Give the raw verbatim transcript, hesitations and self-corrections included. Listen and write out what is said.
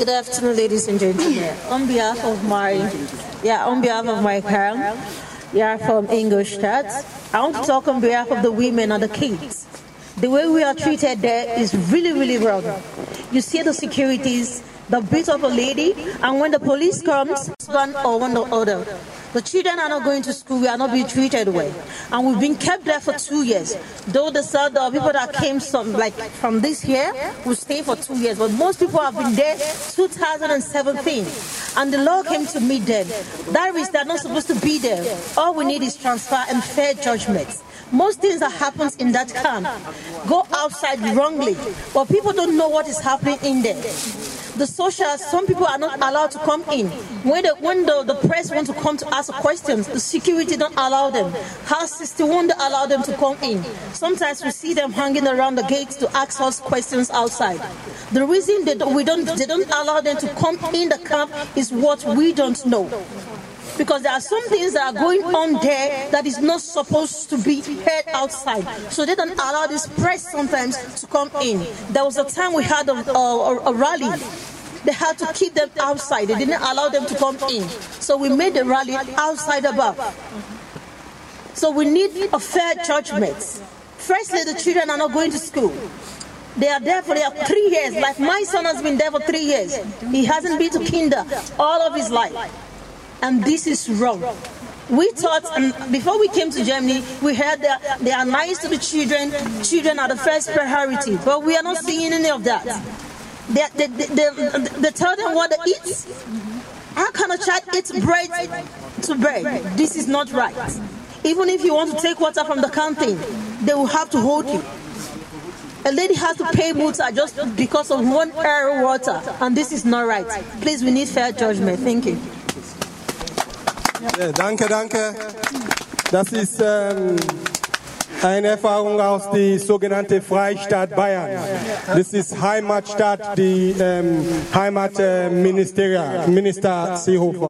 Good afternoon, ladies and gentlemen. On behalf of my, yeah, on behalf of my camp, yeah, from Ingolstadt, I want to talk on behalf of the women and the kids. The way we are treated there is really, really wrong. You see the securities, the beat of a lady, and when the police comes, one or one or other. The children are not going to school, we are not being treated well. And we've been kept there for two years. Though the, the people that came some, like from this year will stay for two years, but most people have been there two thousand seventeen. And the law came to meet them. That is, they're not supposed to be there. All we need is transfer and fair judgment. Most things that happens in that camp go outside wrongly, but people don't know what is happening in there. The socials, some people are not allowed to come in. When the, when the, the press want to come to ask questions, the security don't allow them. House sixty-one don't allow them to come in. Sometimes we see them hanging around the gates to ask us questions outside. The reason they don't, we don't, they don't allow them to come in the camp is what we don't know. Because there are some things that are going on there that is not supposed to be heard outside. So they don't allow this press sometimes to come in. There was a time we had a, a, a rally. They had to keep them outside. They didn't allow them to come in. So we made the rally outside above. So we need a fair judgment. Firstly, the children are not going to school. They are there for their three years. Like my son has been there for three years. He hasn't been to kinder all of his life. And this is wrong. We thought, and before we came to Germany, we heard that they are nice to the children. Children are the first priority. But we are not seeing any of that. They, they, they, they, they tell them what to eat. How can a child eat bread to bread? This is not right. Even if you want to take water from the canteen, they will have to hold you. A lady has to pay multa just because of one air water. And this is not right. Please, we need fair judgment. Thank you. Ja, danke, danke. Das ist ähm, eine Erfahrung aus der sogenannten Freistaat Bayern. Das ist Heimatstadt, die ähm, Heimatminister, Minister Seehofer.